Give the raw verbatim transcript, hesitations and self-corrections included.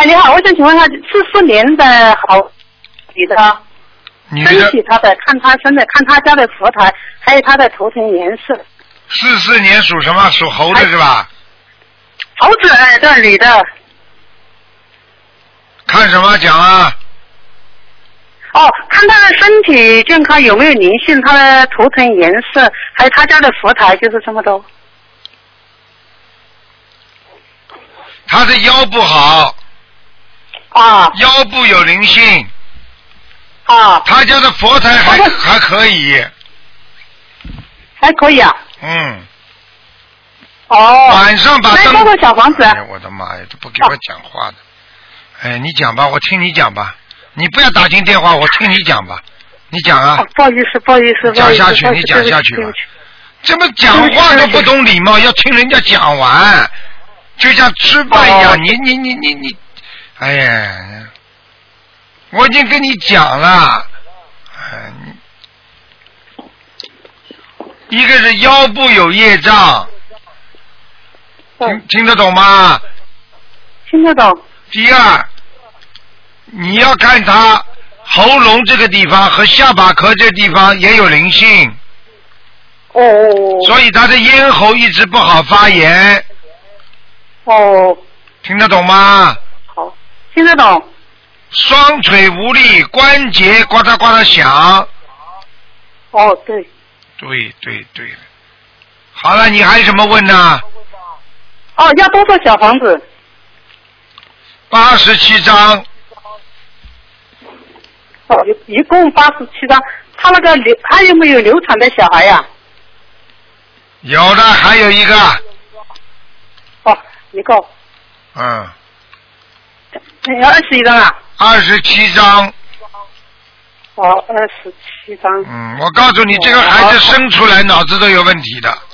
你好，我想请问一下，四四年的好女的， 你的分析她的，看她身的，看她家的佛台，还有她的头层颜色。 四四年属什么？属猴的是吧？ 猴子，哎，对，女的。 看什么讲啊？ 哦，看她的身体健康有没有灵性，她的头层颜色，还有她家的佛台，就是这么多。 她的腰不好。 啊。 腰部有灵性。 啊。 她家的佛台还还可以。 还可以啊。 嗯。 哦。 晚上把灯。 那个小房子。 哎，我的妈呀，都不给我讲话的。哎，你讲吧，我听你讲吧。你不要打进电话，我听你讲吧。你讲啊。 不好意思，不好意思。 讲下去，你讲下去吧。这么讲话都不懂礼貌，要听人家讲完，就像吃饭一样。你你你你你，哎呀，我已经跟你讲了，哎，你一个是腰部有业障，听听得懂吗？ 听得懂。 第二，你要看他喉咙这个地方和下巴壳这个地方也有灵性。 哦哦。 所以他的咽喉一直不好发炎。 哦。 听得懂吗？ 好，听得懂。 双腿无力，关节呱嗒呱嗒响。 哦，对。 对对对。好了，你还有什么问呢？ 哦，要多少小房子？ 八十七张。 哦，一一共八十七张。他那个流，他有没有流产的小孩呀、啊？ 有的，还有一个。 哦，一个。 嗯。 要二十一张啊？ 二十七张。 哦，二十七张。 嗯，我告诉你，这个孩子生出来脑子都有问题的。